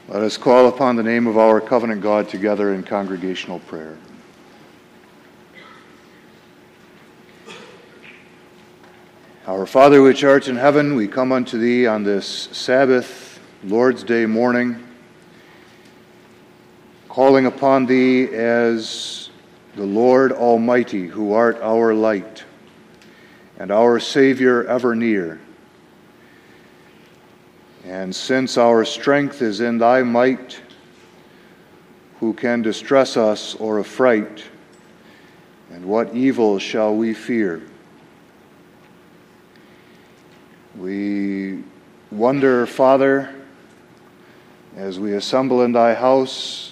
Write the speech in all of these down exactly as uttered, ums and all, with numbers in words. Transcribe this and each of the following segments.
Let us call upon the name of our covenant God together in congregational prayer. Our Father which art in heaven, we come unto thee on this Sabbath, Lord's Day morning, calling upon thee as the Lord Almighty, who art our light and our Savior ever near. And since our strength is in thy might, who can distress us or affright? And what evil shall we fear? We wonder, Father, as we assemble in thy house,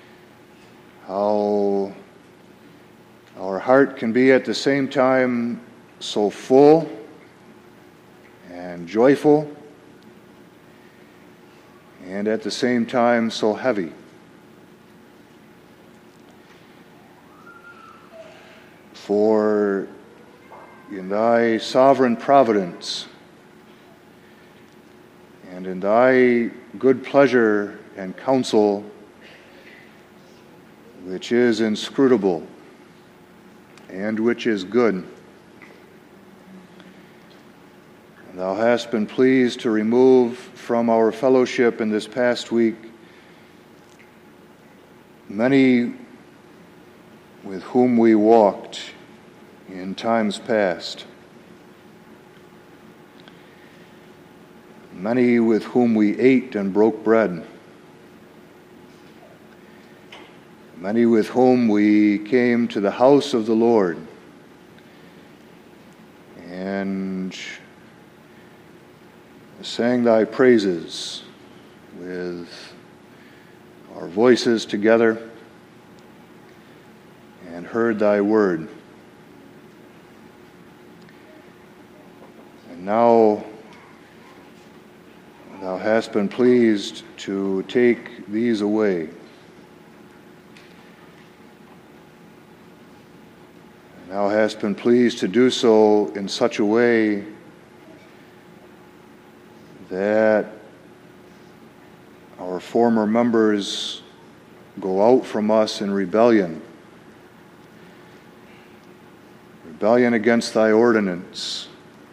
how our heart can be at the same time so full and joyful, and at the same time so heavy. For in thy sovereign providence and in thy good pleasure and counsel, which is inscrutable and which is good, thou hast been pleased to remove from our fellowship in this past week many with whom we walked in times past, many with whom we ate and broke bread, many with whom we came to the house of the Lord and sang thy praises with our voices together and heard thy word. And now thou hast been pleased to take these away. And thou hast been pleased to do so in such a way that our former members go out from us in rebellion, rebellion against thy ordinance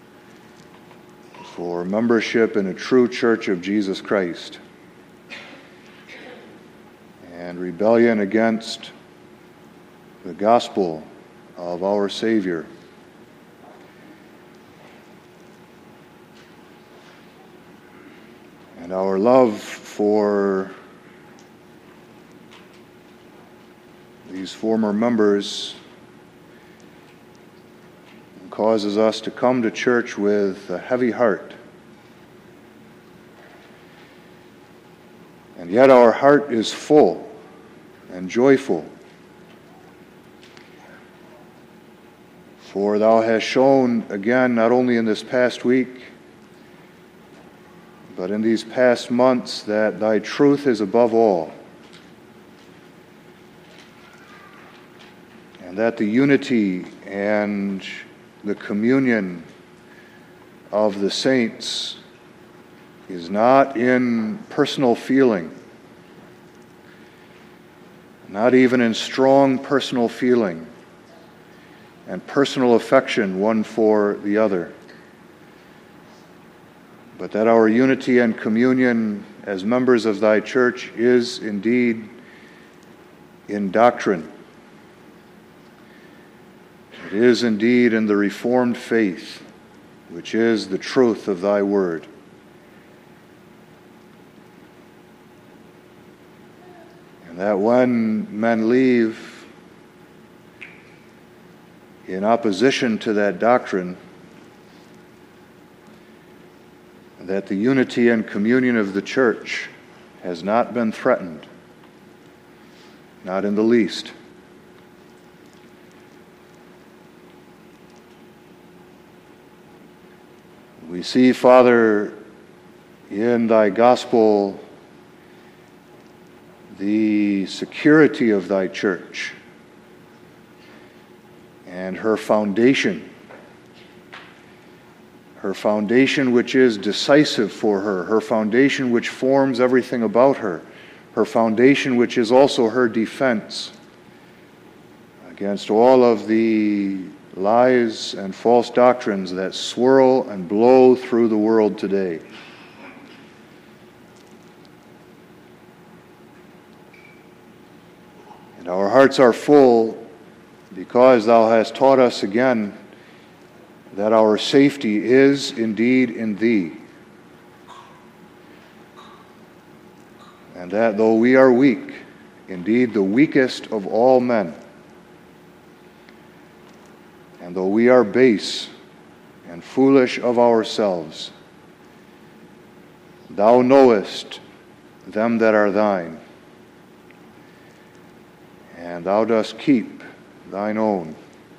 for membership in a true church of Jesus Christ, and rebellion against the gospel of our Savior. And our love for these former members causes us to come to church with a heavy heart. And yet our heart is full and joyful. For thou hast shown again, not only in this past week, but in these past months, that thy truth is above all, and that the unity and the communion of the saints is not in personal feeling, not even in strong personal feeling and personal affection one for the other, but that our unity and communion as members of thy church is indeed in doctrine. It is indeed in the Reformed faith, which is the truth of thy word. And that when men leave in opposition to that doctrine, that the unity and communion of the church has not been threatened, not in the least. We see, Father, in thy gospel the security of thy church and her foundation, her foundation which is decisive for her, her foundation which forms everything about her, her foundation, which is also her defense against all of the lies and false doctrines that swirl and blow through the world today. And our hearts are full because thou hast taught us again that our safety is indeed in thee, and that though we are weak, indeed the weakest of all men, and though we are base and foolish of ourselves, thou knowest them that are thine, and thou dost keep thine own,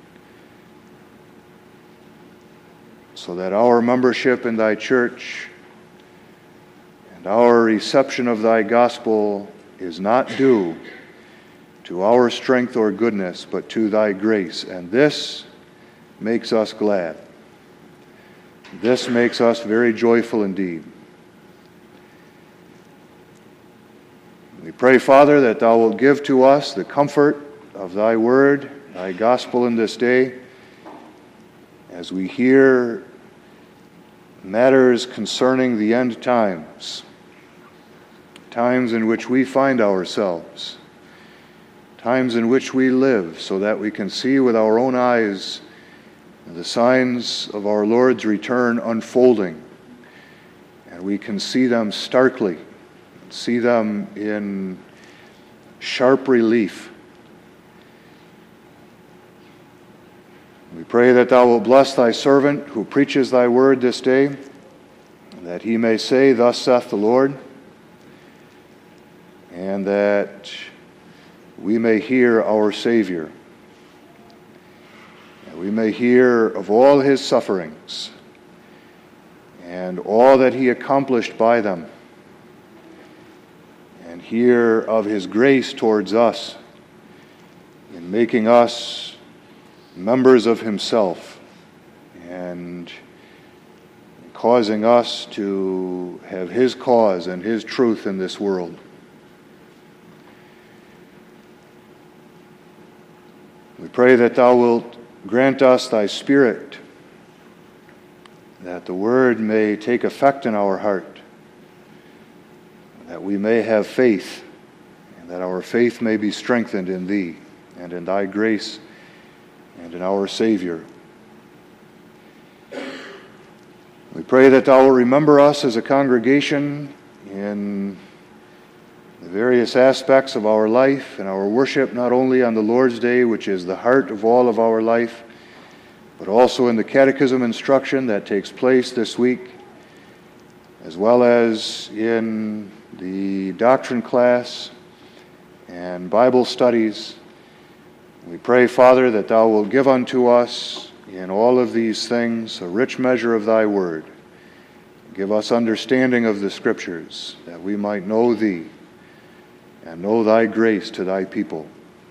so that our membership in thy church and our reception of thy gospel is not due to our strength or goodness, but to thy grace. And this makes us glad. This makes us very joyful indeed. We pray, Father, that thou wilt give to us the comfort of thy word, thy gospel in this day, as we hear matters concerning the end times, times in which we find ourselves, times in which we live, so that we can see with our own eyes the signs of our Lord's return unfolding, and we can see them starkly, see them in sharp relief. We pray that thou wilt bless thy servant who preaches thy word this day, that he may say, Thus saith the Lord, and that we may hear our Savior, and we may hear of all his sufferings and all that he accomplished by them, and hear of his grace towards us in making us members of himself and causing us to have his cause and his truth in this world. We pray that thou wilt grant us thy Spirit, that the word may take effect in our heart, that we may have faith, and that our faith may be strengthened in thee and in thy grace and in our Savior. We pray that thou will remember us as a congregation in the various aspects of our life and our worship, not only on the Lord's Day, which is the heart of all of our life, but also in the catechism instruction that takes place this week, as well as in the doctrine class and Bible studies. We pray, Father, that thou wilt give unto us in all of these things a rich measure of thy word. Give us understanding of the Scriptures, that we might know thee and know thy grace to thy people.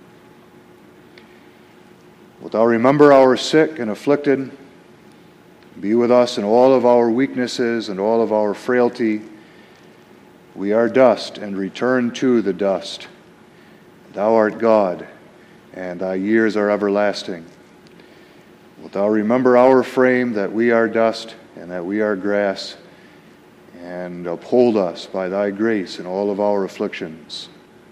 Wilt thou remember our sick and afflicted? Be with us in all of our weaknesses and all of our frailty. We are dust, and return to the dust. Thou art God, and thy years are everlasting. Wilt thou remember our frame, that we are dust and that we are grass, and uphold us by thy grace in all of our afflictions.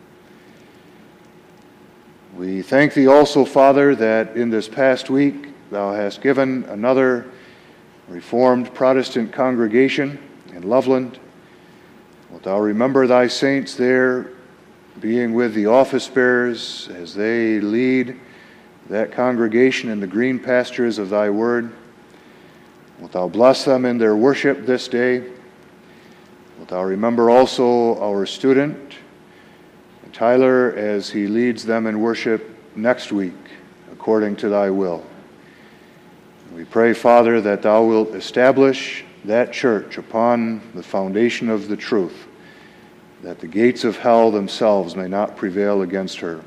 We thank thee also, Father, that in this past week thou hast given another Reformed Protestant congregation in Loveland. Wilt thou remember thy saints there, being with the office bearers as they lead that congregation in the green pastures of thy word. Wilt thou bless them in their worship this day. Wilt thou remember also our student, Tyler, as he leads them in worship next week, according to thy will. We pray, Father, that thou wilt establish that church upon the foundation of the truth, that the gates of hell themselves may not prevail against her.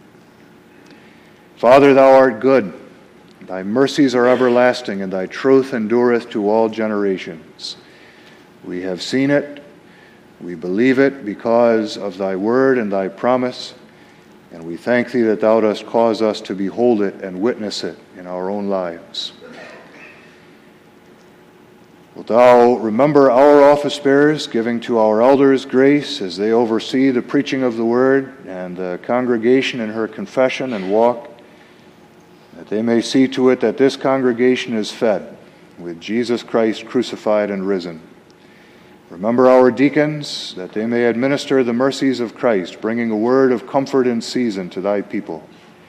Father, thou art good. Thy mercies are everlasting, and thy truth endureth to all generations. We have seen it We believe it because of thy word and thy promise, and we thank thee that thou dost cause us to behold it and witness it in our own lives. Wilt thou remember our office bearers, giving to our elders grace as they oversee the preaching of the word and the congregation in her confession and walk, that they may see to it that this congregation is fed with Jesus Christ crucified and risen. Remember our deacons, that they may administer the mercies of Christ, bringing a word of comfort in season to thy people.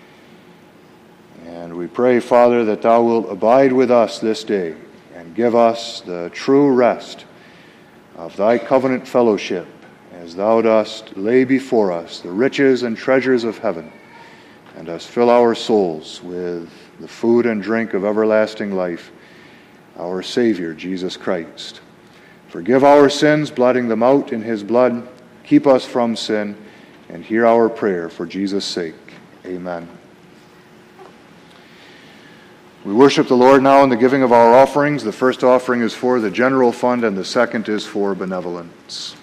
And we pray, Father, that thou wilt abide with us this day and give us the true rest of thy covenant fellowship, as thou dost lay before us the riches and treasures of heaven, and dost fill our souls with the food and drink of everlasting life, our Savior, Jesus Christ. Forgive our sins, blotting them out in his blood. Keep us from sin, and hear our prayer for Jesus' sake. Amen. We worship the Lord now in the giving of our offerings. The first offering is for the general fund, and the second is for benevolence.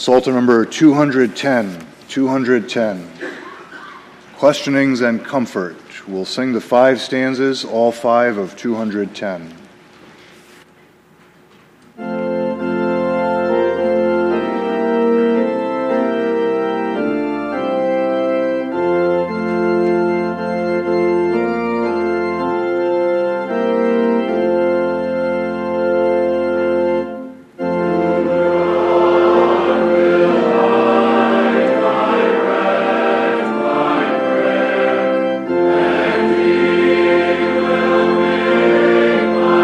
Psalter number two hundred ten, two hundred ten. Questionings and Comfort. We'll sing the five stanzas, all five of two hundred ten. My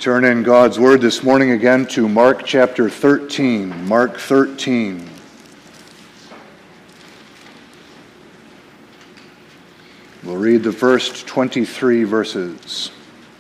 Turn in God's Word this morning again to Mark chapter thirteen. Mark thirteen. We'll read the first twenty-three verses.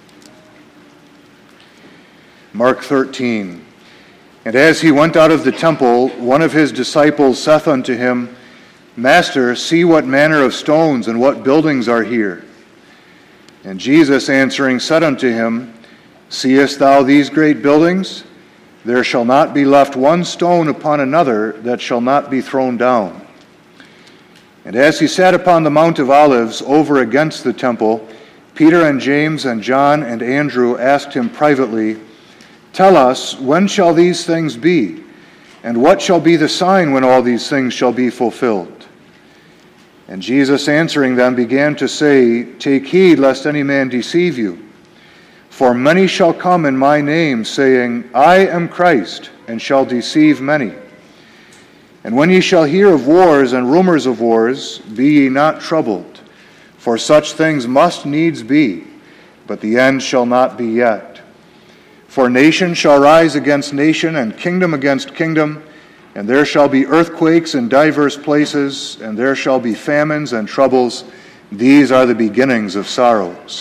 Mark thirteen. And as he went out of the temple, one of his disciples saith unto him, Master, see what manner of stones and what buildings are here. And Jesus answering said unto him, Seest thou these great buildings? There shall not be left one stone upon another that shall not be thrown down. And as he sat upon the Mount of Olives over against the temple, Peter and James and John and Andrew asked him privately, Tell us, when shall these things be? And what shall be the sign when all these things shall be fulfilled? And Jesus answering them began to say, Take heed lest any man deceive you. For many shall come in my name, saying, I am Christ, and shall deceive many. And when ye shall hear of wars and rumors of wars, be ye not troubled, for such things must needs be, but the end shall not be yet. For nation shall rise against nation, and kingdom against kingdom, and there shall be earthquakes in divers places, and there shall be famines and troubles. These are the beginnings of sorrows.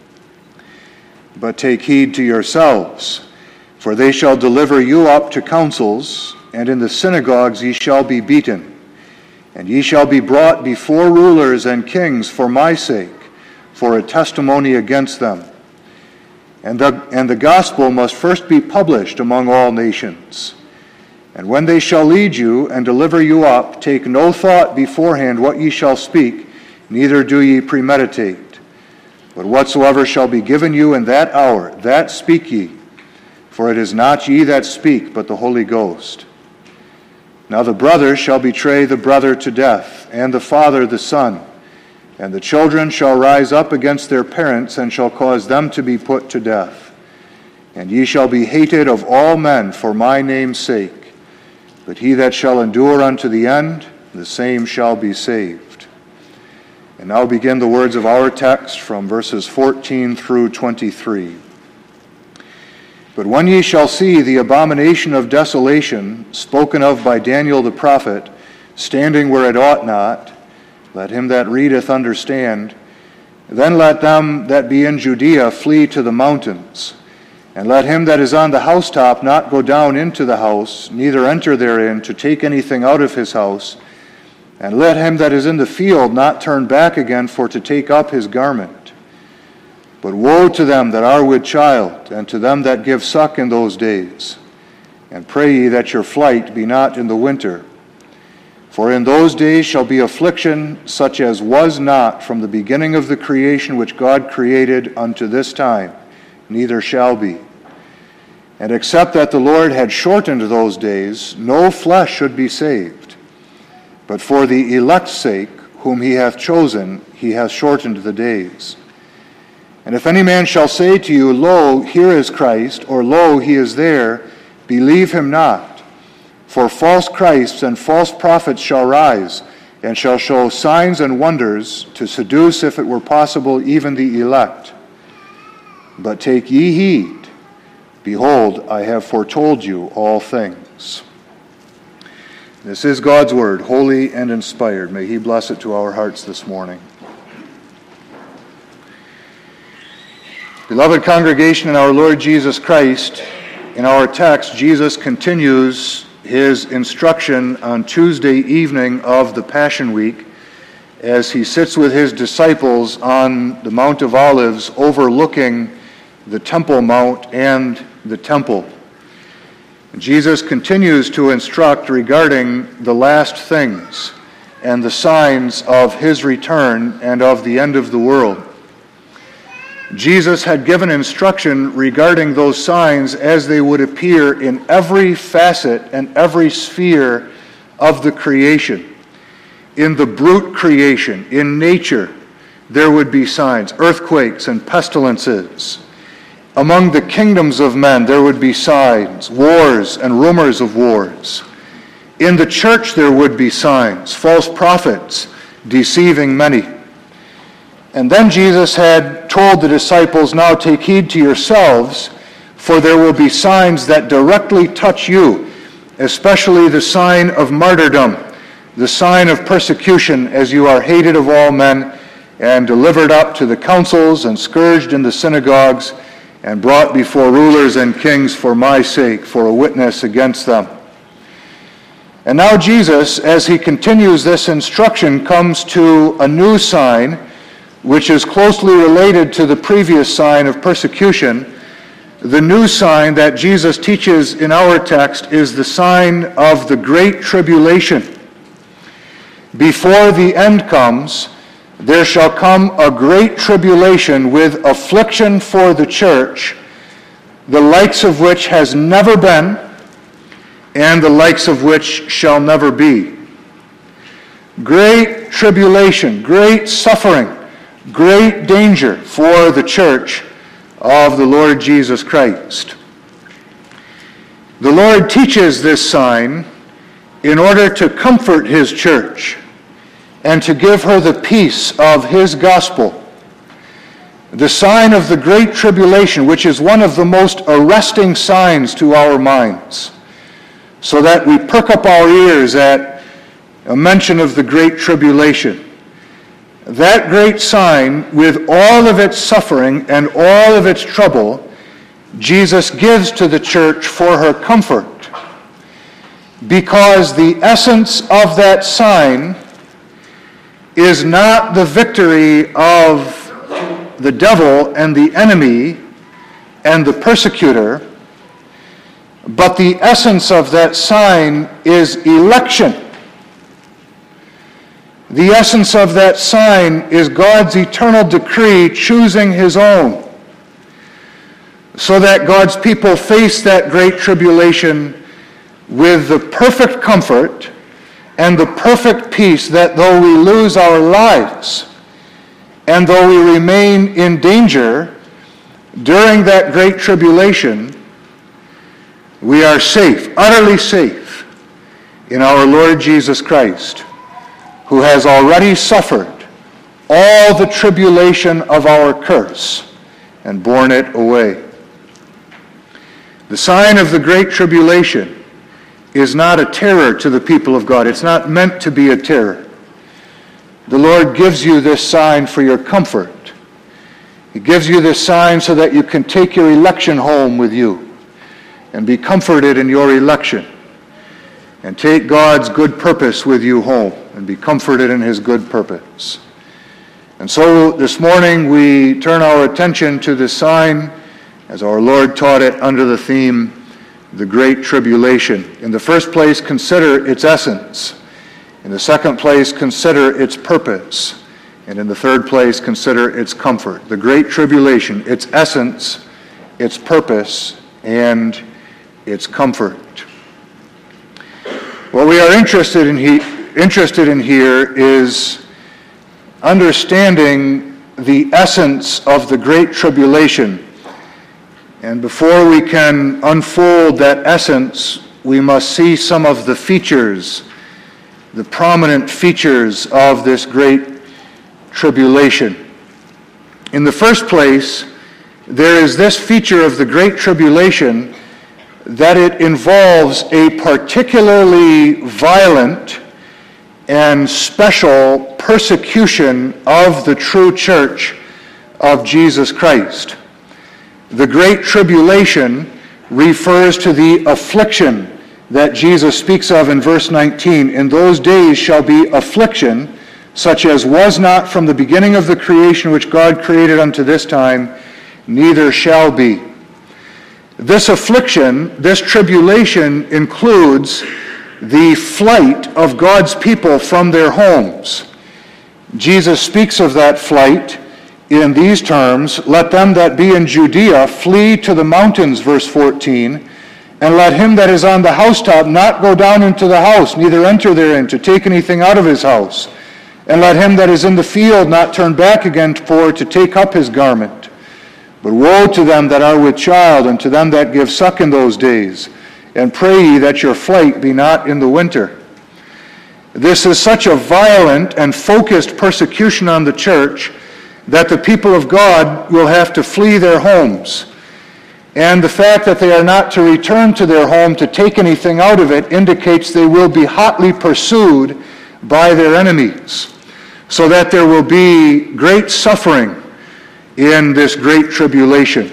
But take heed to yourselves, for they shall deliver you up to councils, and in the synagogues ye shall be beaten. And ye shall be brought before rulers and kings for my sake, for a testimony against them. And the, and the gospel must first be published among all nations. And when they shall lead you and deliver you up, take no thought beforehand what ye shall speak, neither do ye premeditate. But whatsoever shall be given you in that hour, that speak ye. For it is not ye that speak, but the Holy Ghost. Now the brother shall betray the brother to death, and the father the son. And the children shall rise up against their parents, and shall cause them to be put to death. And ye shall be hated of all men for my name's sake. But he that shall endure unto the end, the same shall be saved. And now begin the words of our text from verses fourteen through twenty-three. But when ye shall see the abomination of desolation, spoken of by Daniel the prophet, standing where it ought not, let him that readeth understand. Then let them that be in Judea flee to the mountains. And let him that is on the housetop not go down into the house, neither enter therein to take anything out of his house. And let him that is in the field not turn back again for to take up his garment. But woe to them that are with child, and to them that give suck in those days. And pray ye that your flight be not in the winter. For in those days shall be affliction such as was not from the beginning of the creation which God created unto this time, neither shall be. And except that the Lord had shortened those days, no flesh should be saved. But for the elect's sake, whom he hath chosen, he hath shortened the days. And if any man shall say to you, Lo, here is Christ, or Lo, he is there, believe him not. For false Christs and false prophets shall rise, and shall show signs and wonders, to seduce, if it were possible, even the elect. But take ye heed, behold, I have foretold you all things. This is God's word, holy and inspired. May he bless it to our hearts this morning. Beloved congregation in our Lord Jesus Christ, in our text, Jesus continues his instruction on Tuesday evening of the Passion Week as he sits with his disciples on the Mount of Olives overlooking the Temple Mount and the temple. Jesus continues to instruct regarding the last things and the signs of his return and of the end of the world. Jesus had given instruction regarding those signs as they would appear in every facet and every sphere of the creation. In the brute creation, in nature, there would be signs, earthquakes and pestilences. Among the kingdoms of men, there would be signs, wars and rumors of wars. In the church, there would be signs, false prophets deceiving many. And then Jesus had told the disciples, now take heed to yourselves, for there will be signs that directly touch you, especially the sign of martyrdom, the sign of persecution, as you are hated of all men and delivered up to the councils and scourged in the synagogues and brought before rulers and kings for my sake, for a witness against them." And now Jesus, as he continues this instruction, comes to a new sign, which is closely related to the previous sign of persecution. The new sign that Jesus teaches in our text is the sign of the Great Tribulation. Before the end comes, there shall come a great tribulation with affliction for the church, the likes of which has never been, and the likes of which shall never be. Great tribulation, great suffering, great danger for the church of the Lord Jesus Christ. The Lord teaches this sign in order to comfort his church and to give her the peace of his gospel. The sign of the Great Tribulation, which is one of the most arresting signs to our minds, so that we perk up our ears at a mention of the Great Tribulation. That great sign, with all of its suffering and all of its trouble, Jesus gives to the church for her comfort, because the essence of that sign is not the victory of the devil and the enemy and the persecutor, but the essence of that sign is election. The essence of that sign is God's eternal decree choosing his own, so that God's people face that great tribulation with the perfect comfort and the perfect peace that though we lose our lives and though we remain in danger during that great tribulation, we are safe, utterly safe, in our Lord Jesus Christ, who has already suffered all the tribulation of our curse and borne it away. The sign of the Great Tribulation is not a terror to the people of God. It's not meant to be a terror. The Lord gives you this sign for your comfort. He gives you this sign so that you can take your election home with you and be comforted in your election, and take God's good purpose with you home and be comforted in his good purpose. And so this morning we turn our attention to this sign as our Lord taught it under the theme, the Great Tribulation. In the first place, consider its essence. In the second place, consider its purpose. And in the third place, consider its comfort. The Great Tribulation, its essence, its purpose, and its comfort. What we are interested in, he, interested in here is understanding the essence of the Great Tribulation. And before we can unfold that essence, we must see some of the features, the prominent features of this great tribulation. In the first place, there is this feature of the Great Tribulation, that it involves a particularly violent and special persecution of the true church of Jesus Christ. The Great Tribulation refers to the affliction that Jesus speaks of in verse nineteen. In those days shall be affliction, such as was not from the beginning of the creation which God created unto this time, neither shall be. This affliction, this tribulation, includes the flight of God's people from their homes. Jesus speaks of that flight in these terms, "Let them that be in Judea flee to the mountains," verse fourteen, "and let him that is on the housetop not go down into the house, neither enter therein to take anything out of his house. And let him that is in the field not turn back again for to take up his garment. But woe to them that are with child, and to them that give suck in those days. And pray ye that your flight be not in the winter." This is such a violent and focused persecution on the church that the people of God will have to flee their homes. And the fact that they are not to return to their home to take anything out of it indicates they will be hotly pursued by their enemies, so that there will be great suffering in this great tribulation.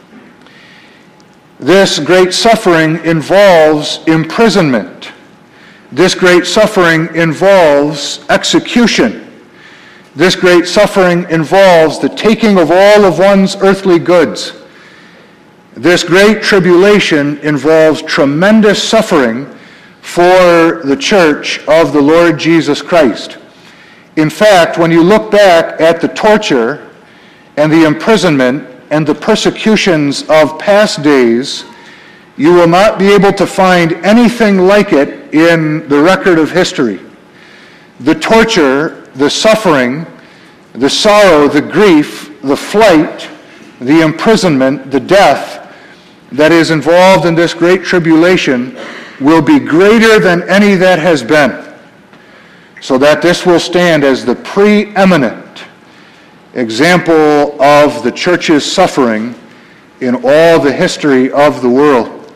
This great suffering involves imprisonment. This great suffering involves execution. This great suffering involves the taking of all of one's earthly goods. This great tribulation involves tremendous suffering for the church of the Lord Jesus Christ. In fact, when you look back at the torture and the imprisonment and the persecutions of past days, you will not be able to find anything like it in the record of history. The torture, the suffering, the sorrow, the grief, the flight, the imprisonment, the death that is involved in this great tribulation will be greater than any that has been, so that this will stand as the preeminent example of the church's suffering in all the history of the world.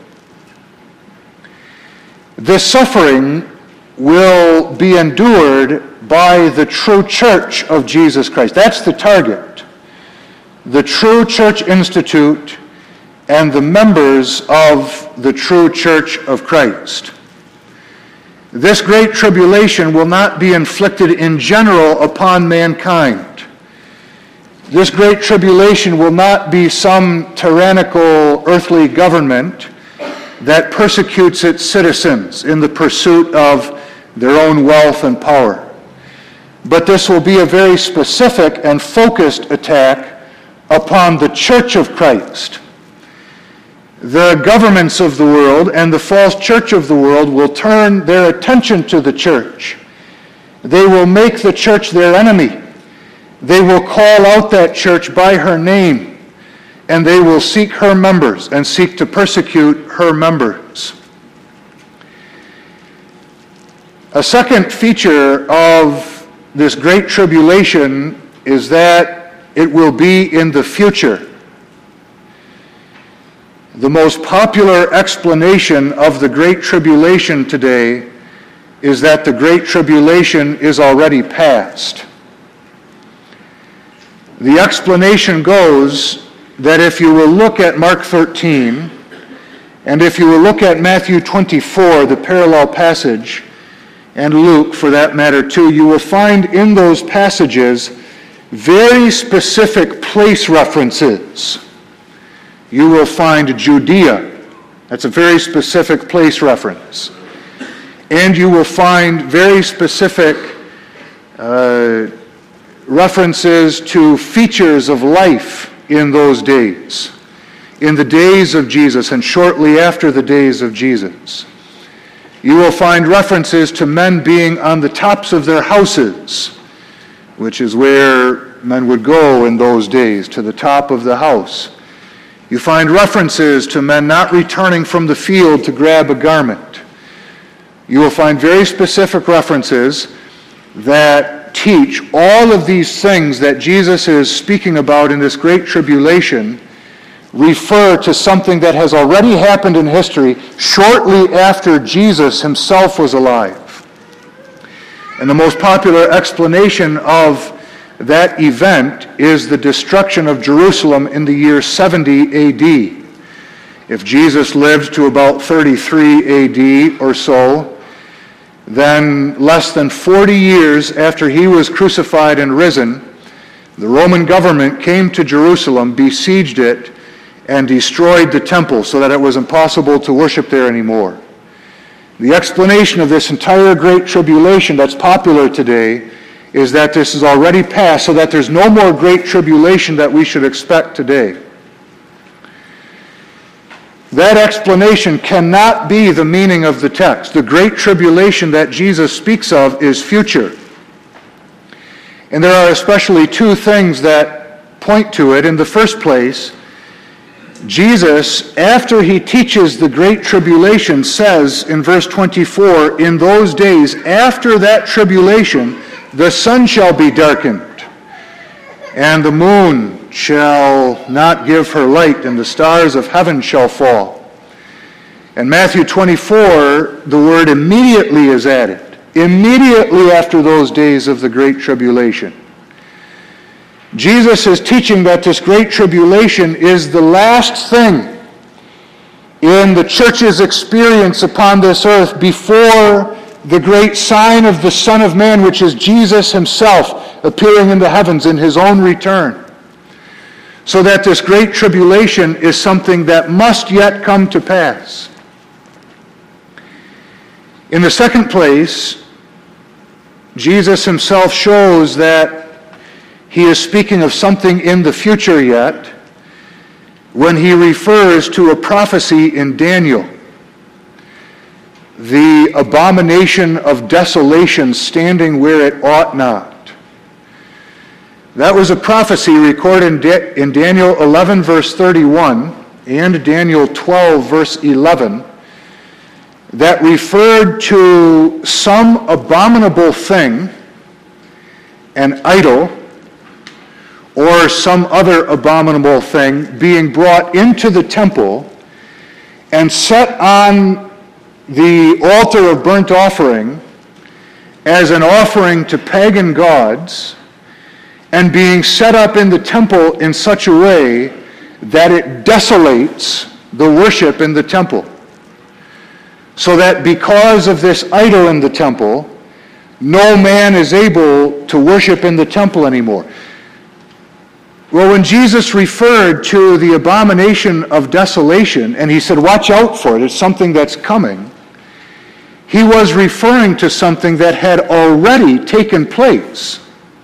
This suffering will be endured by the true church of Jesus Christ. That's the target. The true church institute and the members of the true church of Christ. This great tribulation will not be inflicted in general upon mankind. This great tribulation will not be some tyrannical earthly government that persecutes its citizens in the pursuit of their own wealth and power. But this will be a very specific and focused attack upon the church of Christ. The governments of the world and the false church of the world will turn their attention to the church. They will make the church their enemy. They will call out that church by her name, and they will seek her members and seek to persecute her members. A second feature of this great tribulation is that it will be in the future. The most popular explanation of the Great Tribulation today is that the Great Tribulation is already past. The explanation goes that if you will look at Mark thirteen, and if you will look at Matthew twenty-four, the parallel passage, and Luke for that matter too, you will find in those passages very specific place references. You will find Judea. That's a very specific place reference. And you will find very specific uh, references to features of life in those days, in the days of Jesus and shortly after the days of Jesus. You will find references to men being on the tops of their houses, which is where men would go in those days, to the top of the house. You find references to men not returning from the field to grab a garment. You will find very specific references that teach all of these things that Jesus is speaking about in this great tribulation refer to something that has already happened in history shortly after Jesus himself was alive. And the most popular explanation of that event is the destruction of Jerusalem in the year seventy A D. If Jesus lived to about thirty-three A D or so, then less than forty years after he was crucified and risen, the Roman government came to Jerusalem, besieged it, and destroyed the temple so that it was impossible to worship there anymore. The explanation of this entire great tribulation that's popular today is that this is already past, so that there's no more great tribulation that we should expect today. That explanation cannot be the meaning of the text. The great tribulation that Jesus speaks of is future. And there are especially two things that point to it. In the first place, Jesus, after he teaches the great tribulation, says in verse twenty-four, "In those days after that tribulation, the sun shall be darkened, and the moon shall not give her light, and the stars of heaven shall fall. In Matthew twenty-four, the word immediately is added. Immediately after those days of the Great Tribulation. Jesus is teaching that this Great Tribulation is the last thing in the church's experience upon this earth before the great sign of the Son of Man, which is Jesus himself appearing in the heavens in his own return. So that this Great Tribulation is something that must yet come to pass. In the second place, Jesus himself shows that he is speaking of something in the future yet when he refers to a prophecy in Daniel. The abomination of desolation standing where it ought not. That was a prophecy recorded in Daniel eleven, verse thirty-one, and Daniel twelve, verse eleven, that referred to some abominable thing, an idol, or some other abominable thing being brought into the temple and set on the altar of burnt offering as an offering to pagan gods, and being set up in the temple in such a way that it desolates the worship in the temple. So that because of this idol in the temple, no man is able to worship in the temple anymore. Well, when Jesus referred to the abomination of desolation, and he said, watch out for it, it's something that's coming, he was referring to something that had already taken place.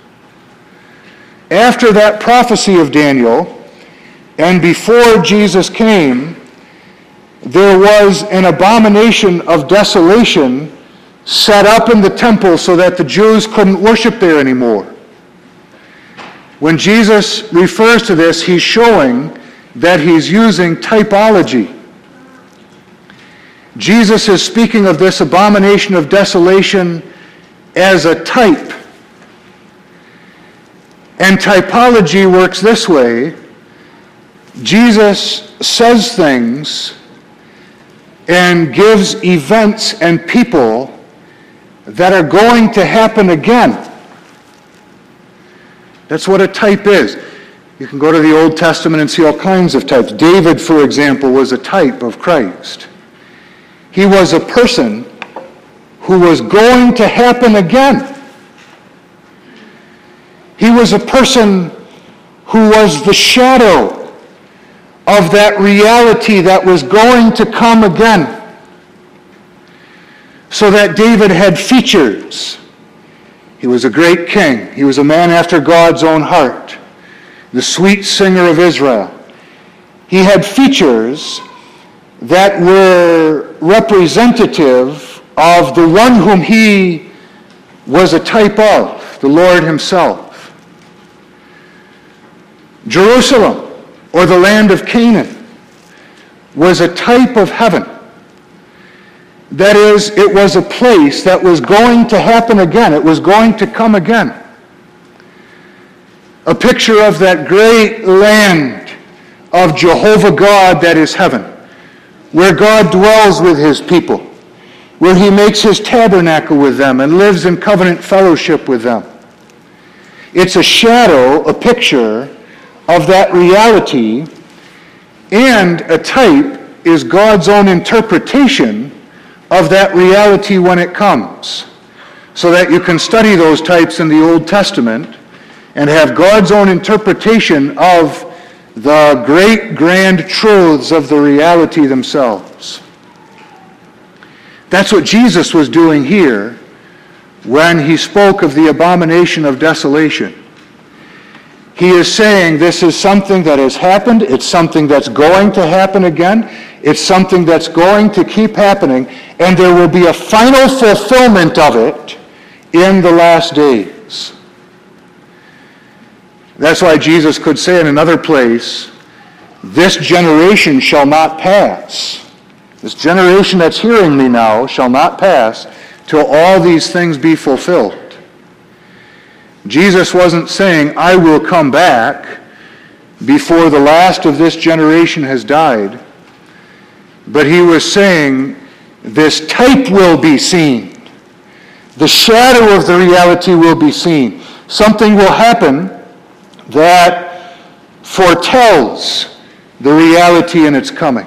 After that prophecy of Daniel, and before Jesus came, there was an abomination of desolation set up in the temple so that the Jews couldn't worship there anymore. When Jesus refers to this, he's showing that he's using typology. Jesus is speaking of this abomination of desolation as a type. And typology works this way. Jesus says things and gives events and people that are going to happen again. That's what a type is. You can go to the Old Testament and see all kinds of types. David, for example, was a type of Christ. He was a person who was going to happen again. He was a person who was the shadow of that reality that was going to come again. So that David had features. He was a great king. He was a man after God's own heart. The sweet singer of Israel. He had features that were representative of the one whom he was a type of, the Lord himself. Jerusalem, or the land of Canaan, was a type of heaven. That is, it was a place that was going to happen again. It was going to come again. A picture of that great land of Jehovah God that is heaven, where God dwells with his people, where he makes his tabernacle with them and lives in covenant fellowship with them. It's a shadow, a picture of that reality, and a type is God's own interpretation of that reality when it comes, so that you can study those types in the Old Testament and have God's own interpretation of the great grand truths of the reality themselves. That's what Jesus was doing here when he spoke of the abomination of desolation. He is saying this is something that has happened, it's something that's going to happen again, it's something that's going to keep happening, and there will be a final fulfillment of it in the last days. That's why Jesus could say in another place, this generation shall not pass. This generation that's hearing me now shall not pass till all these things be fulfilled. Jesus wasn't saying, I will come back before the last of this generation has died, but he was saying this type will be seen. The shadow of the reality will be seen. Something will happen that foretells the reality in its coming.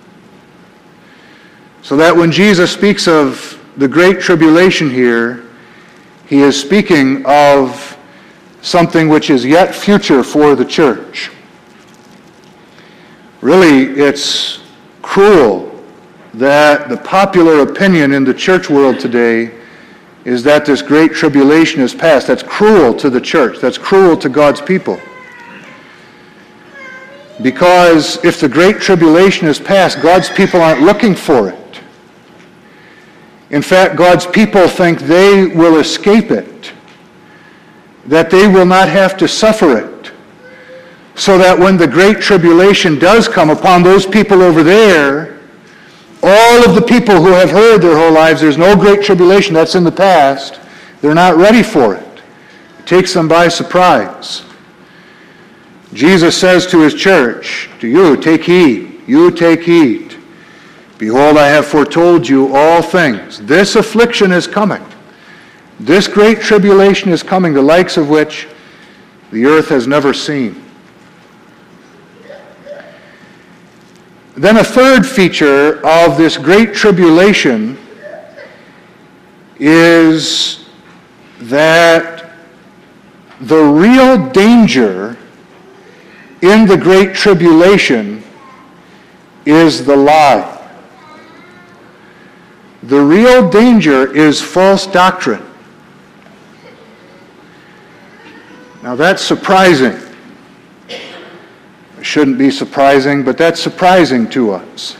So that when Jesus speaks of the Great Tribulation here, he is speaking of something which is yet future for the church. Really, it's cruel that the popular opinion in the church world today is that this Great Tribulation is past. That's cruel to the church. That's cruel to God's people. Because if the Great Tribulation is past, God's people aren't looking for it. In fact, God's people think they will escape it, that they will not have to suffer it, so that when the Great Tribulation does come upon those people over there, all of the people who have heard their whole lives, there's no Great Tribulation, that's in the past, they're not ready for it. It takes them by surprise. Jesus says to his church, to you, take heed, you take heed. Behold, I have foretold you all things. This affliction is coming. This great tribulation is coming, the likes of which the earth has never seen. Then a third feature of this great tribulation is that the real danger in the great tribulation is the lie. The real danger is false doctrine. Now that's surprising. It shouldn't be surprising, but that's surprising to us.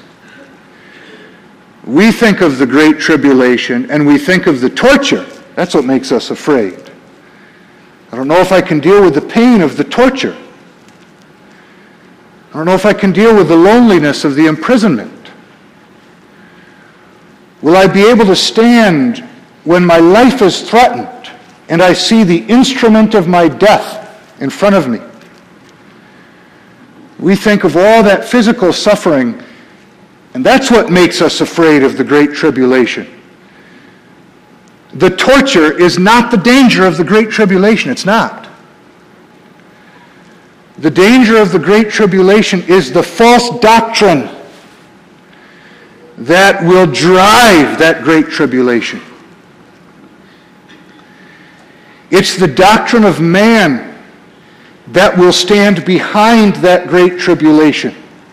We think of the Great Tribulation and we think of the torture. That's what makes us afraid. I don't know if I can deal with the pain of the torture. I don't know if I can deal with the loneliness of the imprisonment. Will I be able to stand when my life is threatened and I see the instrument of my death in front of me? We think of all that physical suffering, and that's what makes us afraid of the Great Tribulation. The torture is not the danger of the Great Tribulation. It's not. The danger of the Great Tribulation is the false doctrine that will drive that Great Tribulation. It's the doctrine of man that will stand behind that Great Tribulation.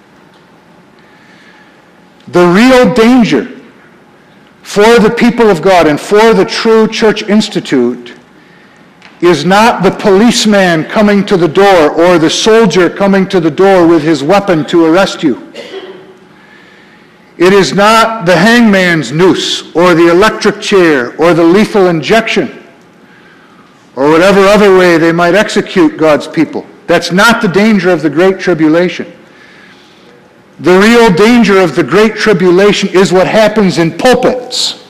The real danger for the people of God and for the true Church Institute is not the policeman coming to the door or the soldier coming to the door with his weapon to arrest you. It is not the hangman's noose or the electric chair or the lethal injection or whatever other way they might execute God's people. That's not the danger of the Great Tribulation. The real danger of the Great Tribulation is what happens in pulpits.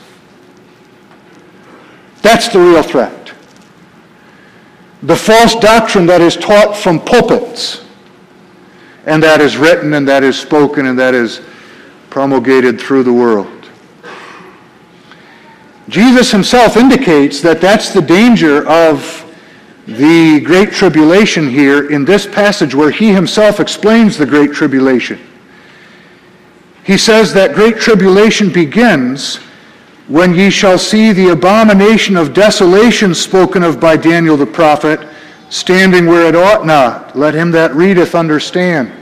That's the real threat. The false doctrine that is taught from pulpits, and that is written and that is spoken and that is promulgated through the world. Jesus himself indicates that that's the danger of the Great Tribulation here in this passage where he himself explains the Great Tribulation. He says that Great Tribulation begins when ye shall see the abomination of desolation spoken of by Daniel the prophet, standing where it ought not. Let him that readeth understand.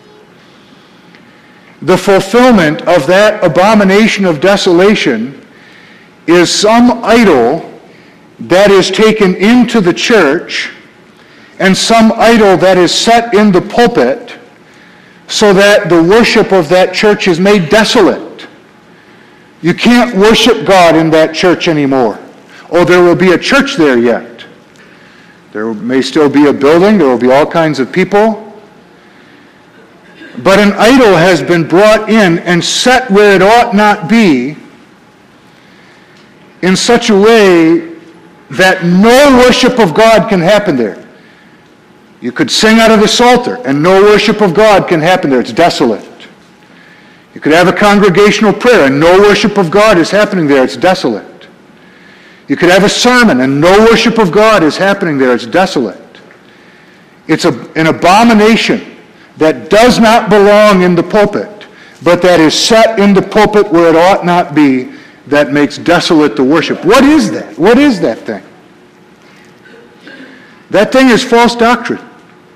The fulfillment of that abomination of desolation is some idol that is taken into the church and some idol that is set in the pulpit so that the worship of that church is made desolate. You can't worship God in that church anymore. Oh, there will be a church there yet. There may still be a building. There will be all kinds of people. But an idol has been brought in and set where it ought not be in such a way that no worship of God can happen there. You could sing out of the Psalter, and no worship of God can happen there. It's desolate. You could have a congregational prayer, and no worship of God is happening there. It's desolate. You could have a sermon, and no worship of God is happening there. It's desolate. It's a, an abomination that does not belong in the pulpit, but that is set in the pulpit where it ought not be, that makes desolate the worship. What is that? What is that thing? That thing is false doctrine.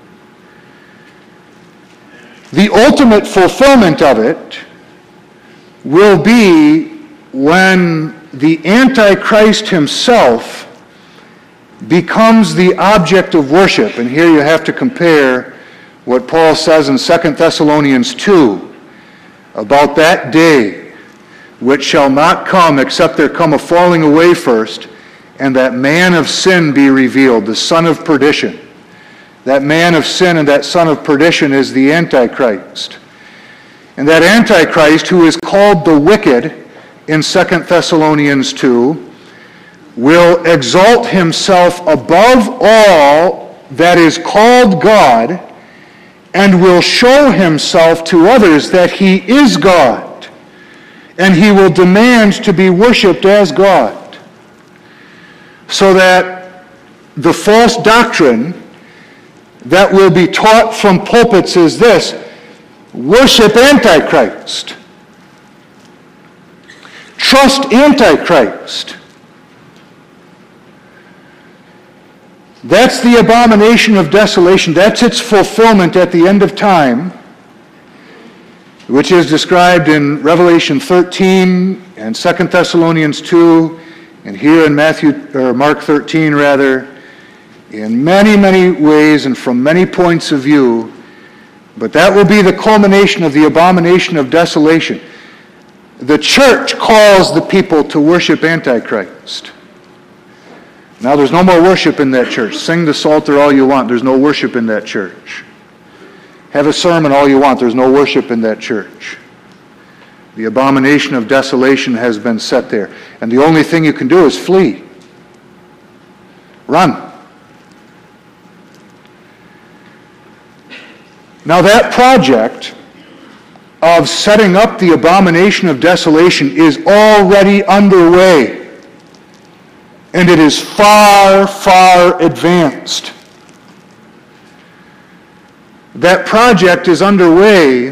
The ultimate fulfillment of it will be when the Antichrist himself becomes the object of worship. And here you have to compare what Paul says in Second Thessalonians two about that day, which shall not come except there come a falling away first, and that man of sin be revealed, the son of perdition. That man of sin and that son of perdition is the Antichrist. And that Antichrist, who is called the wicked in Second Thessalonians two, will exalt himself above all that is called God, and will show himself to others that he is God, and he will demand to be worshipped as God. So that the false doctrine that will be taught from pulpits is this: worship Antichrist. Trust Antichrist. That's the abomination of desolation. That's its fulfillment at the end of time, which is described in Revelation thirteen and Second Thessalonians two, and here in Matthew or Mark thirteen rather, in many, many ways and from many points of view. But that will be the culmination of the abomination of desolation. The church calls the people to worship Antichrist. Now there's no more worship in that church. Sing the Psalter all you want. There's no worship in that church. Have a sermon all you want. There's no worship in that church. The abomination of desolation has been set there. And the only thing you can do is flee. Run. Now that project of setting up the abomination of desolation is already underway. And it is far, far advanced. That project is underway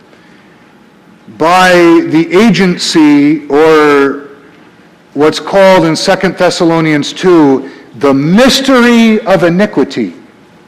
by the agency, or what's called in Second Thessalonians two, the mystery of iniquity.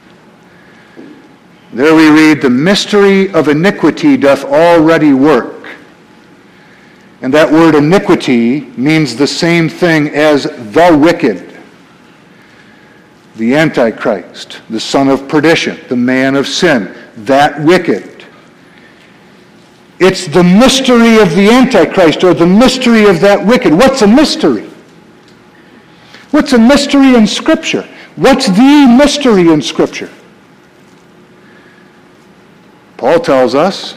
There we read, the mystery of iniquity doth already work. And that word iniquity means the same thing as the wicked, the Antichrist, the son of perdition, the man of sin, that wicked. It's the mystery of the Antichrist, or the mystery of that wicked. What's a mystery? What's a mystery in Scripture? What's the mystery in Scripture? Paul tells us,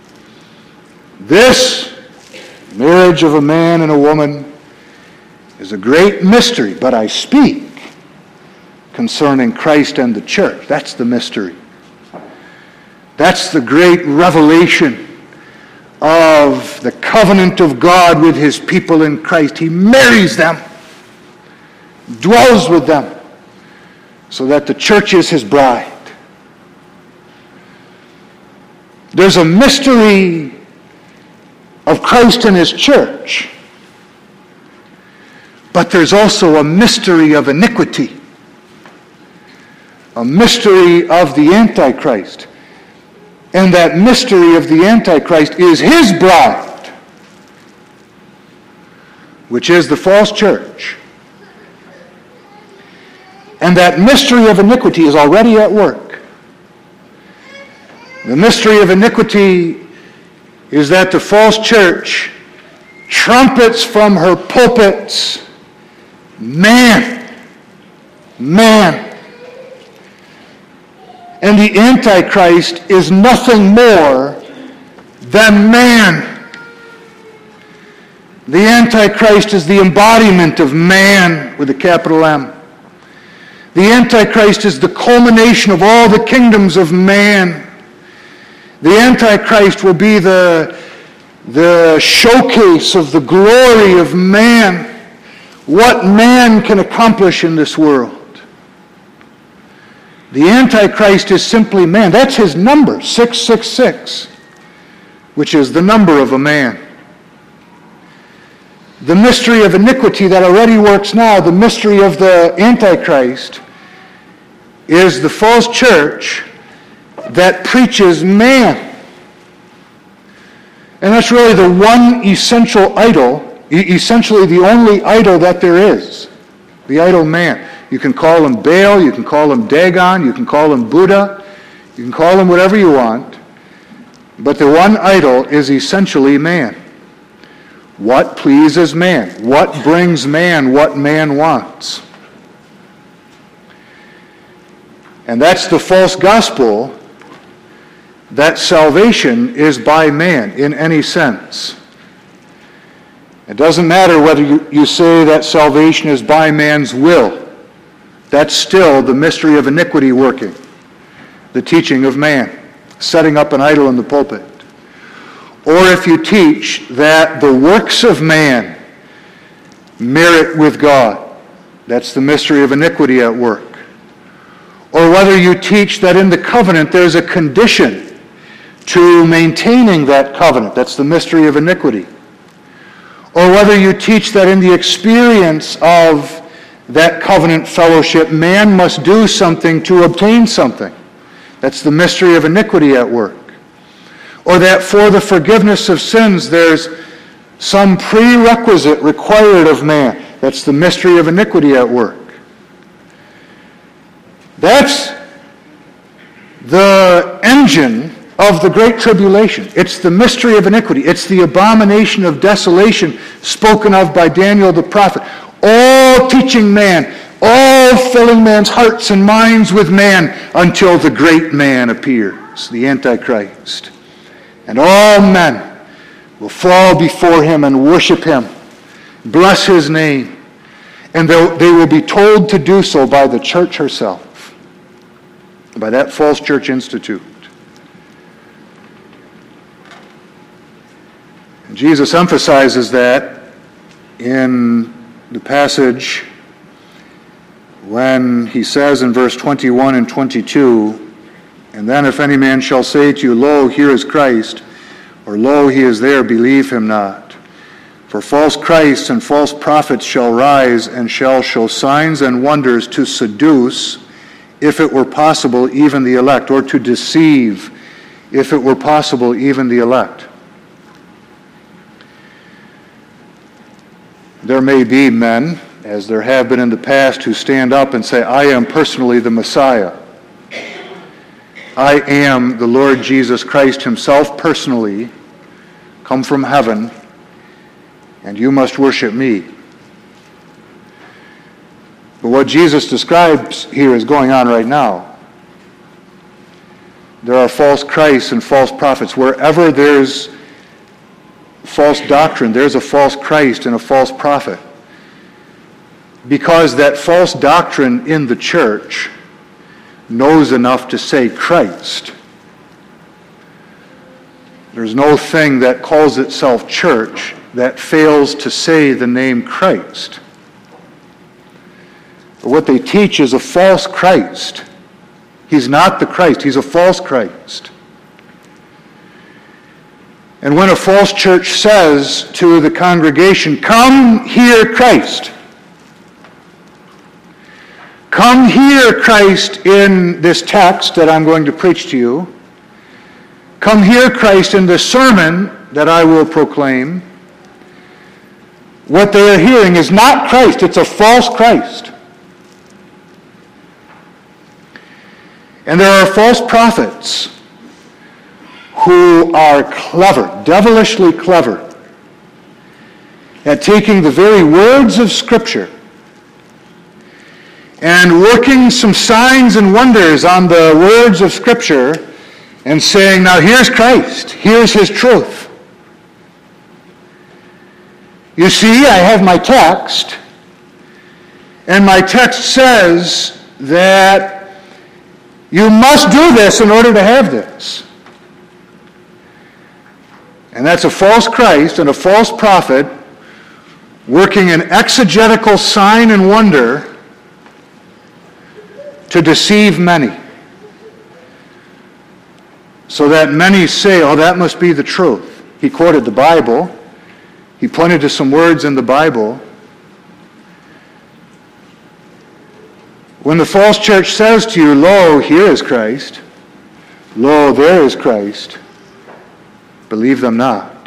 this marriage of a man and a woman is a great mystery, but I speak concerning Christ and the church. That's the mystery. That's the great revelation of the covenant of God with his people in Christ. He marries them, dwells with them, so that the church is his bride. There's a mystery of Christ and his church, but there's also a mystery of iniquity, a mystery of the Antichrist. And that mystery of the Antichrist is his bride, which is the false church. And that mystery of iniquity is already at work. The mystery of iniquity is that the false church trumpets from her pulpits, man, man. And the Antichrist is nothing more than man. The Antichrist is the embodiment of man with a capital M. The Antichrist is the culmination of all the kingdoms of man. The Antichrist will be the, the showcase of the glory of man, what man can accomplish in this world. The Antichrist is simply man. That's his number, six six six, which is the number of a man. The mystery of iniquity that already works now, the mystery of the Antichrist, is the false church that preaches man. And that's really the one essential idol, essentially the only idol that there is, the idol man. You can call him Baal, you can call him Dagon, you can call him Buddha, you can call him whatever you want, but the one idol is essentially man. What pleases man? What brings man what man wants? And that's the false gospel, that salvation is by man in any sense. It doesn't matter whether you, you say that salvation is by man's will. That's still the mystery of iniquity working, the teaching of man, setting up an idol in the pulpit. Or if you teach that the works of man merit with God, that's the mystery of iniquity at work. Or whether you teach that in the covenant there's a condition to maintaining that covenant, that's the mystery of iniquity. Or whether you teach that in the experience of that covenant fellowship, man must do something to obtain something. That's the mystery of iniquity at work. Or that for the forgiveness of sins, there's some prerequisite required of man. That's the mystery of iniquity at work. That's the engine of the Great Tribulation. It's the mystery of iniquity. It's the abomination of desolation spoken of by Daniel the prophet. All teaching man, all filling man's hearts and minds with man until the great man appears, the Antichrist. And all men will fall before him and worship him, bless his name, and they will be told to do so by the church herself, by that false church institute. And Jesus emphasizes that in the passage when he says in verse twenty-one and twenty-two, "And then if any man shall say to you, Lo, here is Christ, or Lo, he is there, believe him not. For false Christs and false prophets shall rise and shall show signs and wonders to seduce, if it were possible, even the elect," or to deceive, if it were possible, even the elect. There may be men, as there have been in the past, who stand up and say, "I am personally the Messiah. I am the Lord Jesus Christ himself personally, come from heaven, and you must worship me." But what Jesus describes here is going on right now. There are false Christs and false prophets. Wherever there's false doctrine, there's a false Christ and a false prophet. Because that false doctrine in the church knows enough to say Christ. There's no thing that calls itself church that fails to say the name Christ. But what they teach is a false Christ. He's not the Christ. He's a false Christ. And when a false church says to the congregation, "Come hear Christ. Come hear Christ in this text that I'm going to preach to you. Come hear Christ in this sermon that I will proclaim," what they are hearing is not Christ. It's a false Christ. And there are false prophets who are clever, devilishly clever, at taking the very words of Scripture and working some signs and wonders on the words of Scripture and saying, "Now here's Christ, here's his truth. You see, I have my text, and my text says that you must do this in order to have this. And that's a false Christ and a false prophet working an exegetical sign and wonder to deceive many, so that many say, oh, that must be the truth. He quoted the Bible. He pointed to some words in the Bible. When the false church says to you, lo, here is Christ, lo, there is Christ, believe them not.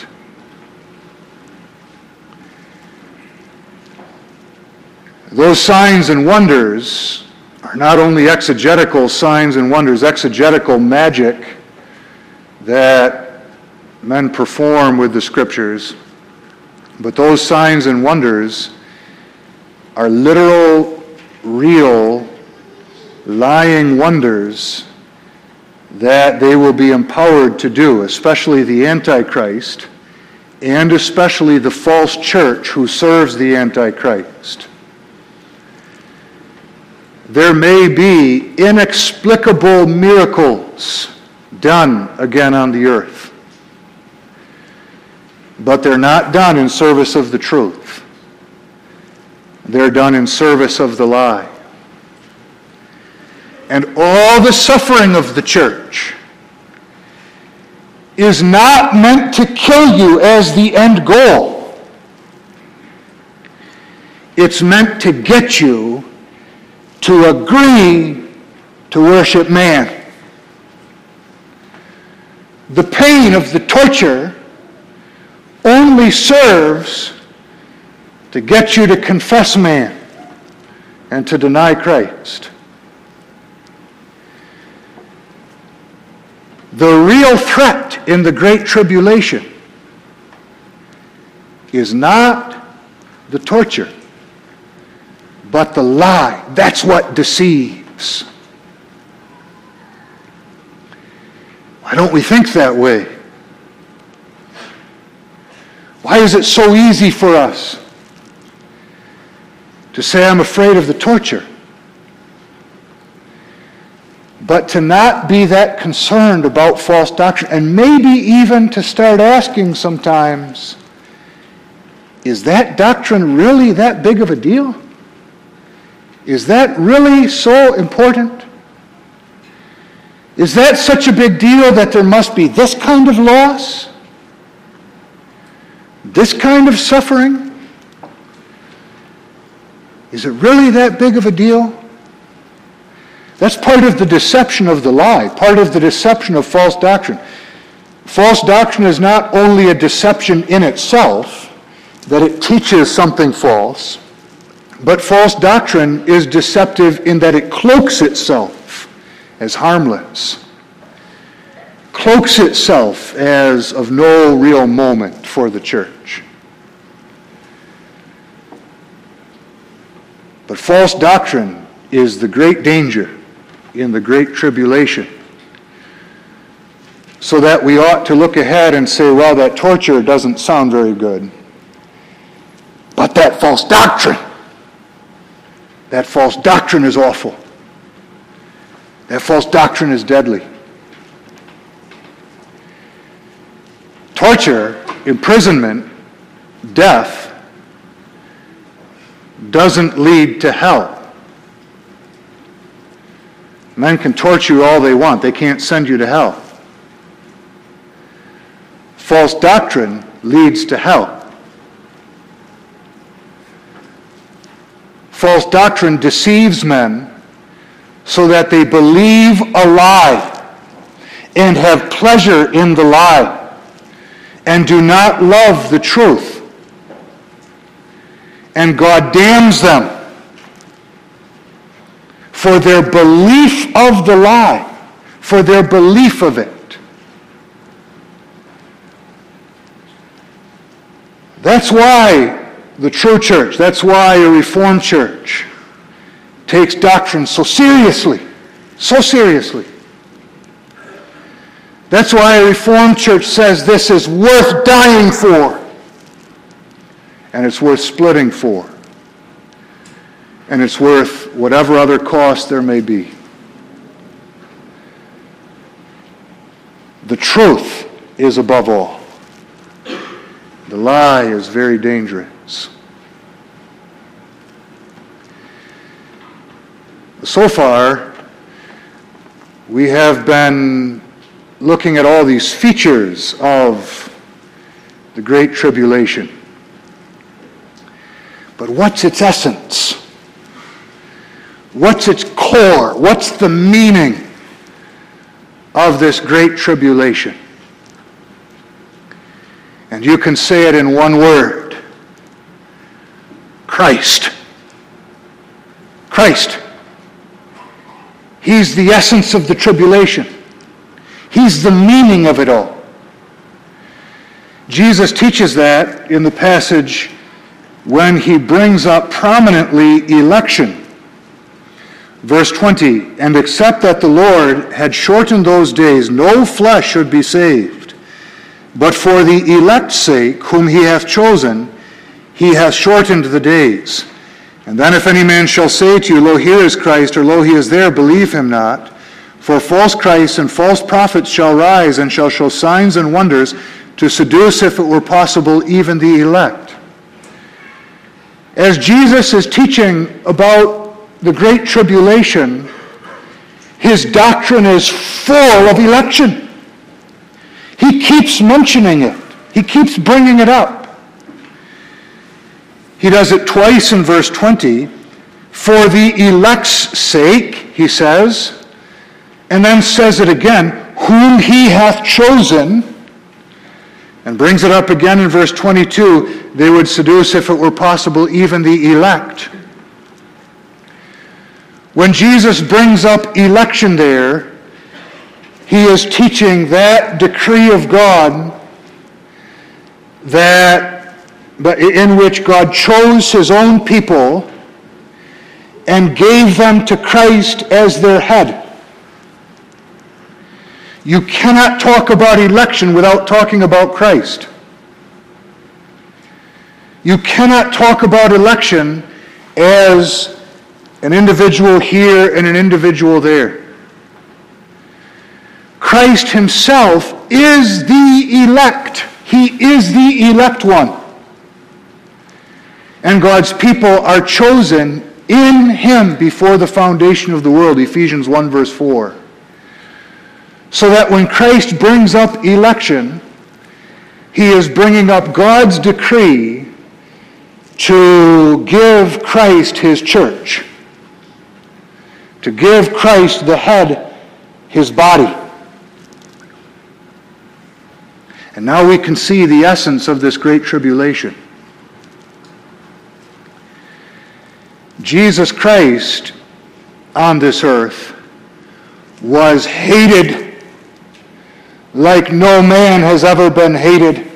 Those signs and wonders are not only exegetical signs and wonders, exegetical magic that men perform with the Scriptures, but those signs and wonders are literal, real, lying wonders that they will be empowered to do, especially the Antichrist, and especially the false church who serves the Antichrist. There may be inexplicable miracles done again on the earth, but they're not done in service of the truth. They're done in service of the lie. And all the suffering of the church is not meant to kill you as the end goal. It's meant to get you to agree to worship man. The pain of the torture only serves to get you to confess man and to deny Christ. The real threat in the Great Tribulation is not the torture, but the lie. That's what deceives. Why don't we think that way? Why is it so easy for us to say, I'm afraid of the torture, but to not be that concerned about false doctrine, and maybe even to start asking sometimes, is that doctrine really that big of a deal? Is that really so important? Is that such a big deal that there must be this kind of loss? This kind of suffering? Is it really that big of a deal? That's part of the deception of the lie, part of the deception of false doctrine. False doctrine is not only a deception in itself, that it teaches something false, but false doctrine is deceptive in that it cloaks itself as harmless, cloaks itself as of no real moment for the church. But false doctrine is the great danger in the Great Tribulation, so that we ought to look ahead and say, well, that torture doesn't sound very good, but that false doctrine, that false doctrine is awful. That false doctrine is deadly. Torture, imprisonment, death doesn't lead to hell. Men can torture you all they want. They can't send you to hell. False doctrine leads to hell. False doctrine deceives men so that they believe a lie and have pleasure in the lie and do not love the truth. And God damns them for their belief of the lie, for their belief of it. That's why the true church, that's why a Reformed church takes doctrine so seriously, so seriously. That's why a Reformed church says this is worth dying for, and it's worth splitting for, and it's worth whatever other cost there may be. The truth is above all. The lie is very dangerous. So far, we have been looking at all these features of the Great Tribulation. But what's its essence? What's its core? What's the meaning of this Great Tribulation? And you can say it in one word. Christ. Christ. He's the essence of the tribulation. He's the meaning of it all. Jesus teaches that in the passage when he brings up prominently election. Verse twenty, and except that the Lord had shortened those days, no flesh should be saved. But for the elect's sake, whom he hath chosen, he hath shortened the days. And then if any man shall say to you, Lo, here is Christ, or Lo, he is there, believe him not. For false Christs and false prophets shall rise, and shall show signs and wonders, to seduce, if it were possible, even the elect. As Jesus is teaching about the Great Tribulation, his doctrine is full of election. He keeps mentioning it. He keeps bringing it up. He does it twice in verse twenty. For the elect's sake, he says, and then says it again, whom he hath chosen, and brings it up again in verse twenty-two, they would seduce, if it were possible, even the elect. When Jesus brings up election there, he is teaching that decree of God that in which God chose his own people and gave them to Christ as their head. You cannot talk about election without talking about Christ. You cannot talk about election as an individual here and an individual there. Christ himself is the elect. He is the elect one. And God's people are chosen in him before the foundation of the world, Ephesians one verse four. So that when Christ brings up election, he is bringing up God's decree to give Christ his church, to give Christ the head his body. And now we can see the essence of this great tribulation. Jesus Christ on this earth was hated like no man has ever been hated.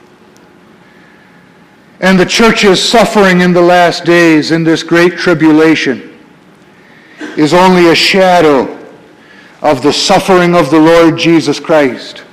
And the church's suffering in the last days in this great tribulation is only a shadow of the suffering of the Lord Jesus Christ.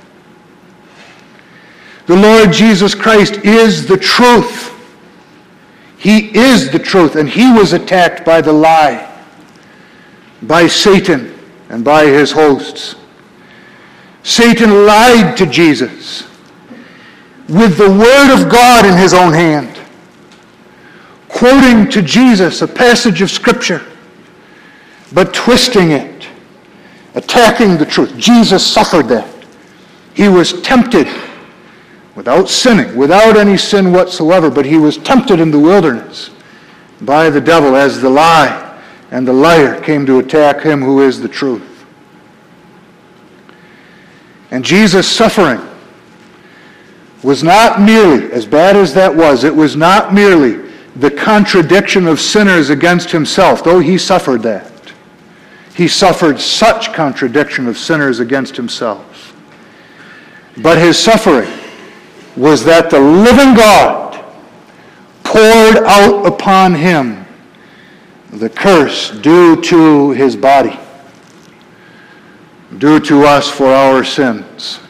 The Lord Jesus Christ is the truth. He is the truth, and he was attacked by the lie, by Satan and by his hosts. Satan lied to Jesus with the Word of God in his own hand, quoting to Jesus a passage of Scripture, but twisting it, attacking the truth. Jesus suffered that. He was tempted without sinning, without any sin whatsoever, but he was tempted in the wilderness by the devil as the lie and the liar came to attack him who is the truth. And Jesus' suffering was not merely, as bad as that was, it was not merely the contradiction of sinners against himself, though he suffered that. He suffered such contradiction of sinners against himself. But his suffering was that the living God poured out upon him the curse due to his body, due to us for our sins.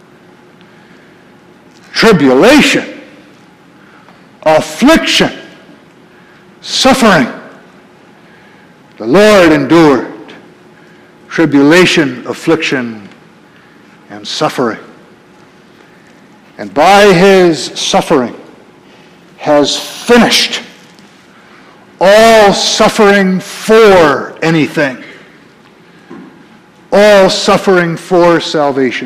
Tribulation, affliction, suffering. The Lord endured tribulation, affliction, and suffering. And by his suffering has finished all suffering for anything. All suffering for salvation.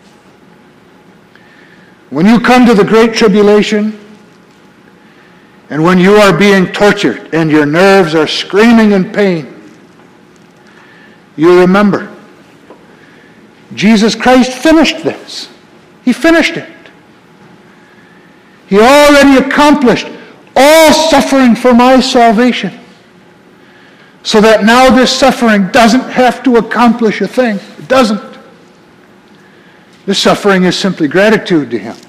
When you come to the great tribulation, and when you are being tortured and your nerves are screaming in pain, you remember Jesus Christ finished this. He finished it. He already accomplished all suffering for my salvation, so that now this suffering doesn't have to accomplish a thing. It doesn't. This suffering is simply gratitude to him.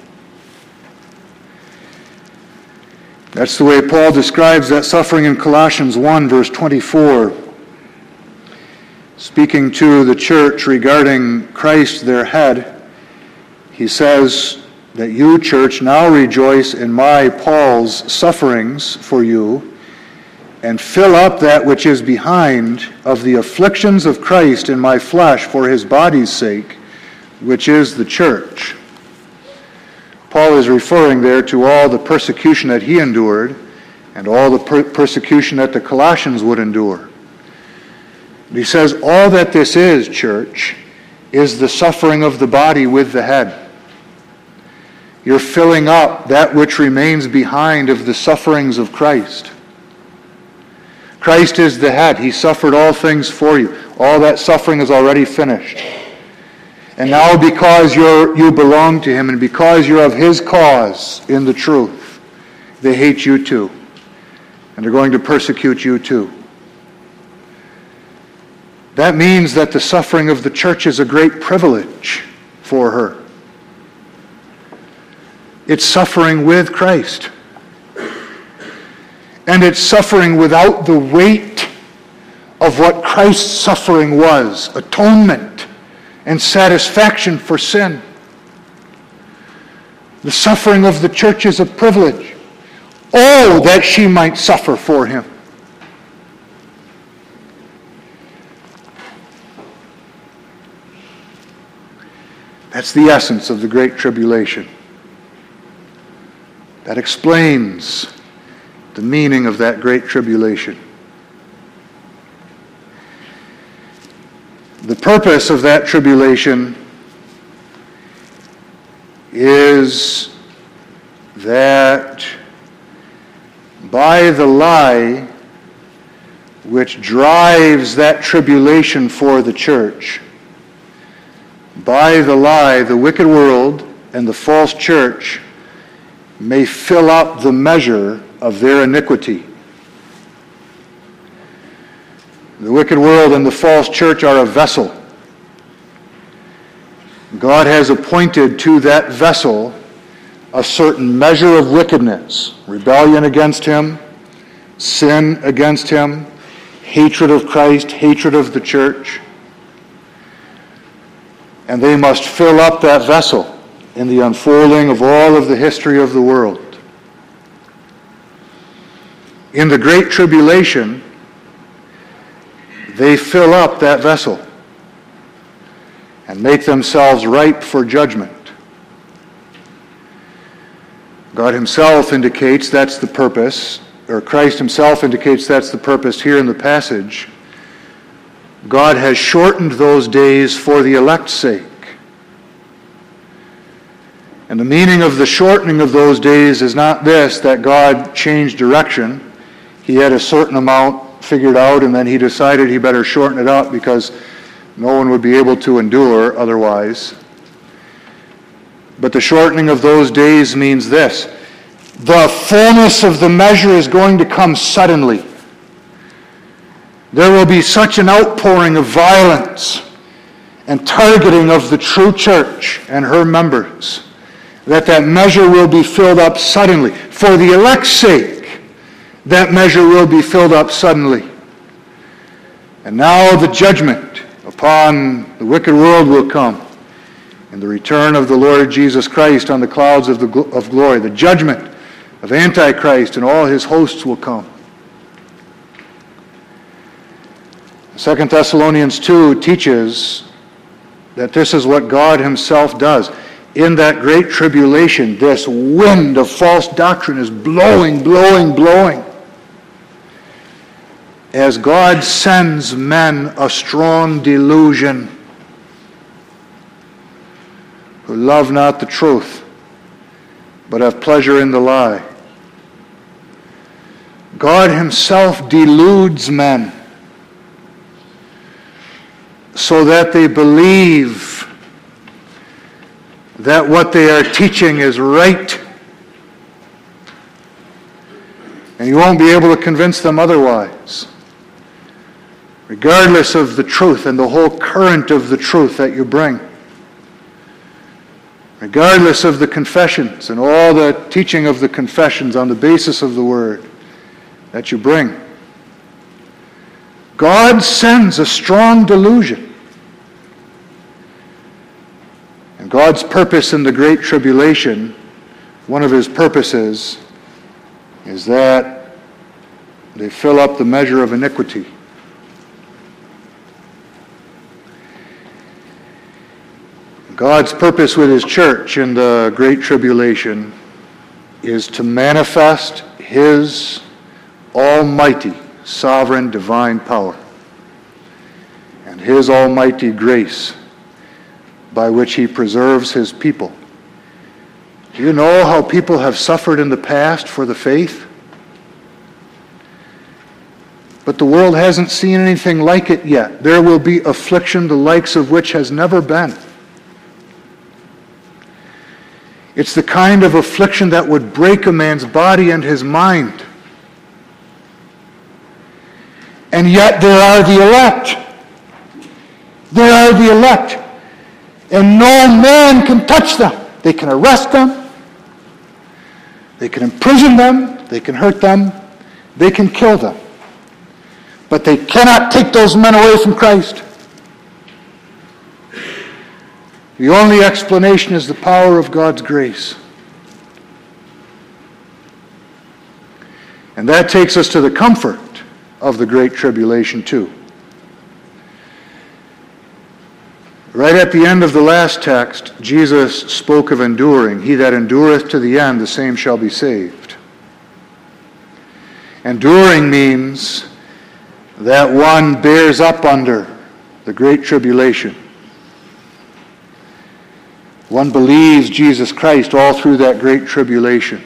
That's the way Paul describes that suffering in Colossians one, verse twenty-four. Speaking to the church regarding Christ, their head, he says that you, church, now rejoice in my, Paul's, sufferings for you, and fill up that which is behind of the afflictions of Christ in my flesh for his body's sake, which is the church. Paul is referring there to all the persecution that he endured and all the per- persecution that the Colossians would endure. He says, all that this is, church, is the suffering of the body with the head. You're filling up that which remains behind of the sufferings of Christ. Christ is the head. He suffered all things for you. All that suffering is already finished. And now because you're, you belong to him and because you're of his cause in the truth, they hate you too. And they're going to persecute you too. That means that the suffering of the church is a great privilege for her. It's suffering with Christ. And it's suffering without the weight of what Christ's suffering was, atonement and satisfaction for sin. The suffering of the church is a privilege. Oh, that she might suffer for him. That's the essence of the Great Tribulation. That explains the meaning of that Great Tribulation. The purpose of that tribulation is that by the lie which drives that tribulation for the church, by the lie, the wicked world and the false church may fill up the measure of their iniquity. The wicked world and the false church are a vessel. God has appointed to that vessel a certain measure of wickedness, rebellion against him, sin against him, hatred of Christ, hatred of the church. And they must fill up that vessel in the unfolding of all of the history of the world. In the Great Tribulation, they fill up that vessel and make themselves ripe for judgment. God himself indicates that's the purpose, or Christ himself indicates that's the purpose here in the passage. God has shortened those days for the elect's sake. And the meaning of the shortening of those days is not this, that God changed direction. He had a certain amount figured out, and then he decided he better shorten it up because no one would be able to endure otherwise. But the shortening of those days means this: the fullness of the measure is going to come suddenly. There will be such an outpouring of violence and targeting of the true church and her members that that measure will be filled up suddenly. For the elect's sake, that measure will be filled up suddenly. And now the judgment upon the wicked world will come, and the return of the Lord Jesus Christ on the clouds of, the, of glory. The judgment of Antichrist and all his hosts will come. Second Thessalonians two teaches that this is what God himself does. In that great tribulation, this wind of false doctrine is blowing, blowing, blowing. As God sends men a strong delusion who love not the truth, but have pleasure in the lie. God himself deludes men so that they believe that what they are teaching is right. And you won't be able to convince them otherwise, regardless of the truth and the whole current of the truth that you bring. Regardless of the confessions and all the teaching of the confessions on the basis of the word that you bring. God sends a strong delusion. And God's purpose in the Great Tribulation, one of his purposes, is that they fill up the measure of iniquity. God's purpose with his church in the Great Tribulation is to manifest his almighty, sovereign, divine power and his almighty grace by which he preserves his people. Do you know how people have suffered in the past for the faith? But the world hasn't seen anything like it yet. There will be affliction the likes of which has never been. It's the kind of affliction that would break a man's body and his mind. And yet there are the elect. There are the elect. And no man can touch them. They can arrest them. They can imprison them. They can hurt them. They can kill them. But they cannot take those men away from Christ. The only explanation is the power of God's grace. And that takes us to the comfort of the Great Tribulation too. Right at the end of the last text, Jesus spoke of enduring. He that endureth to the end, the same shall be saved. Enduring means that one bears up under the Great Tribulation. One believes Jesus Christ all through that Great Tribulation.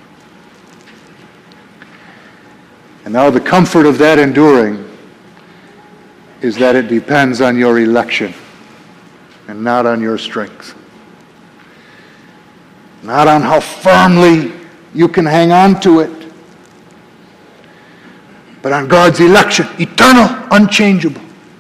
And now the comfort of that enduring is that it depends on your election and not on your strength. Not on how firmly you can hang on to it, but on God's election, eternal, unchangeable.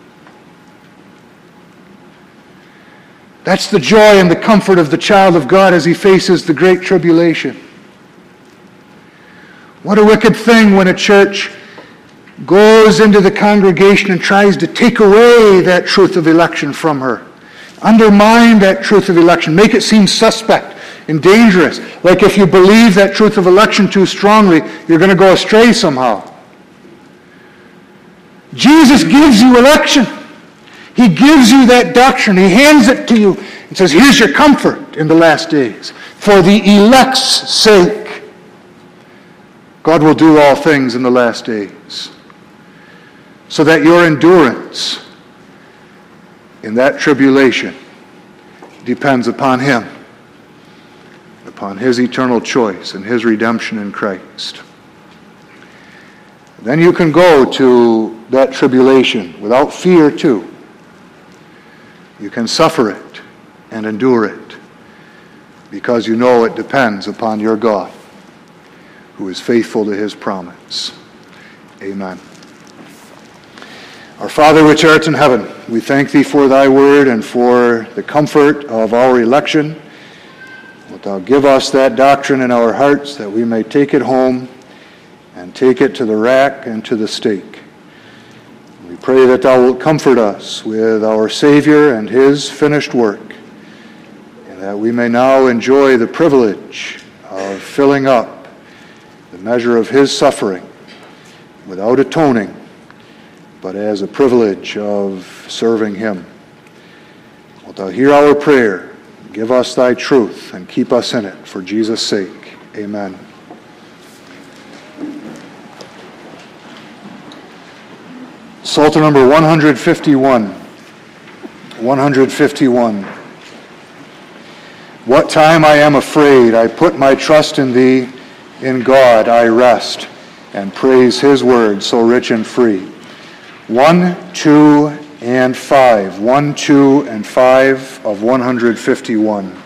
That's the joy and the comfort of the child of God as he faces the Great Tribulation. What a wicked thing when a church goes into the congregation and tries to take away that truth of election from her. Undermine that truth of election. Make it seem suspect and dangerous. Like if you believe that truth of election too strongly, you're going to go astray somehow. Jesus gives you election. He gives you that doctrine. He hands it to you and says, here's your comfort in the last days. For the elect's sake, God will do all things in the last days. So that your endurance in that tribulation depends upon him, upon his eternal choice and his redemption in Christ. Then you can go to that tribulation without fear too. You can suffer it and endure it because you know it depends upon your God who is faithful to his promise. Amen. Our Father which art in heaven, we thank thee for thy word and for the comfort of our election. Wilt thou give us that doctrine in our hearts that we may take it home and take it to the rack and to the stake. We pray that thou wilt comfort us with our Savior and his finished work, and that we may now enjoy the privilege of filling up the measure of his suffering without atoning, but as a privilege of serving him. Wilt thou hear our prayer, give us thy truth, and keep us in it for Jesus' sake. Amen. Psalter number one hundred fifty-one. one hundred fifty-one. What time I am afraid, I put my trust in thee. In God I rest, and praise his word so rich and free. One, two, and five. One, two, and five of one hundred fifty-one.